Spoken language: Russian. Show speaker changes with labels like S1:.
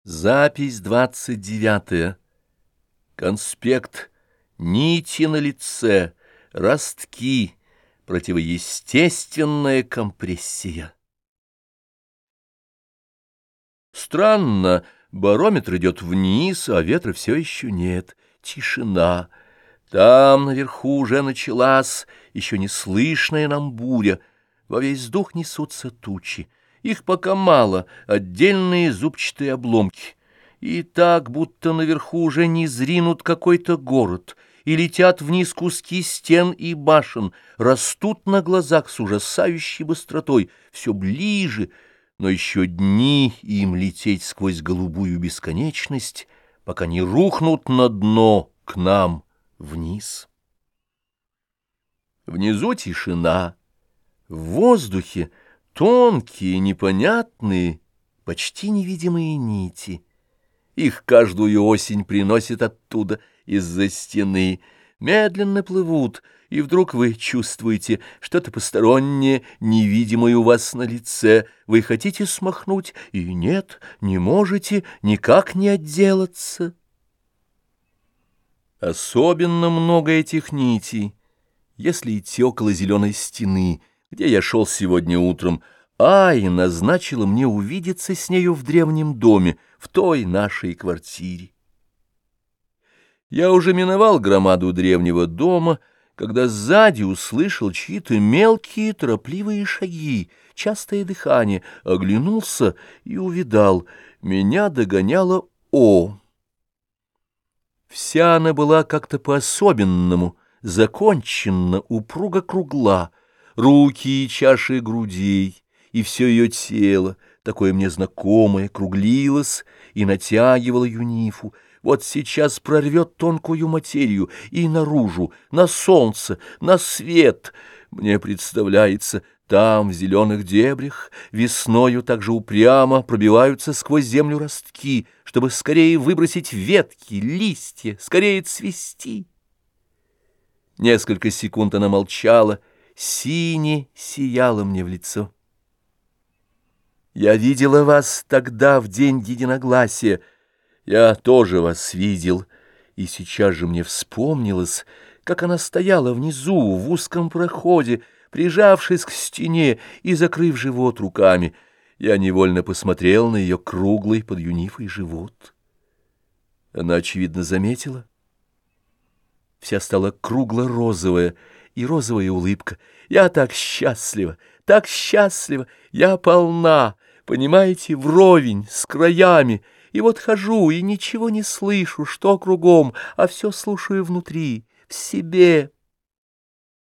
S1: Запись 29. Конспект. Нити на лице, ростки, противоестественная компрессия. Странно, барометр идет вниз, а ветра все еще нет. Тишина. Там наверху уже началась еще не слышная нам буря. Во весь дух несутся тучи. Их пока мало, отдельные зубчатые обломки. И так, будто наверху уже не зринут какой-то город, и летят вниз куски стен и башен, растут на глазах с ужасающей быстротой, все ближе, но еще дни им лететь сквозь голубую бесконечность, пока не рухнут на дно к нам вниз. Внизу тишина, в воздухе тонкие, непонятные, почти невидимые нити. Их каждую осень приносит оттуда, из-за стены. Медленно плывут, и вдруг вы чувствуете что-то постороннее, невидимое у вас на лице. Вы хотите смахнуть, и нет, не можете, никак не отделаться. Особенно много этих нитей, если идти около зеленой стены, где я шел сегодня утром. Ай назначила мне увидеться с нею в древнем доме, в той нашей квартире. Я уже миновал громаду древнего дома, когда сзади услышал чьи-то мелкие торопливые шаги, частое дыхание, оглянулся и увидал, меня догоняла О. Вся она была как-то по-особенному, законченно, упруго кругла, руки и чаши грудей, и все ее тело, такое мне знакомое, круглилось и натягивало юнифу. Вот сейчас прорвет тонкую материю и наружу, на солнце, на свет. Мне представляется, там, в зеленых дебрях, весною так же упрямо пробиваются сквозь землю ростки, чтобы скорее выбросить ветки, листья, скорее цвести. Несколько секунд она молчала, сине сияла мне в лицо. Я видела вас тогда, в день единогласия. Я тоже вас видел, и сейчас же мне вспомнилось, как она стояла внизу, в узком проходе, прижавшись к стене и закрыв живот руками. Я невольно посмотрел на ее круглый под юнифой живот. Она, очевидно, заметила. Вся стала кругло-розовая, и розовая улыбка. Я так счастлива, я полна, понимаете, вровень, с краями. И вот хожу, и ничего не слышу, что кругом, а все слушаю внутри, в себе.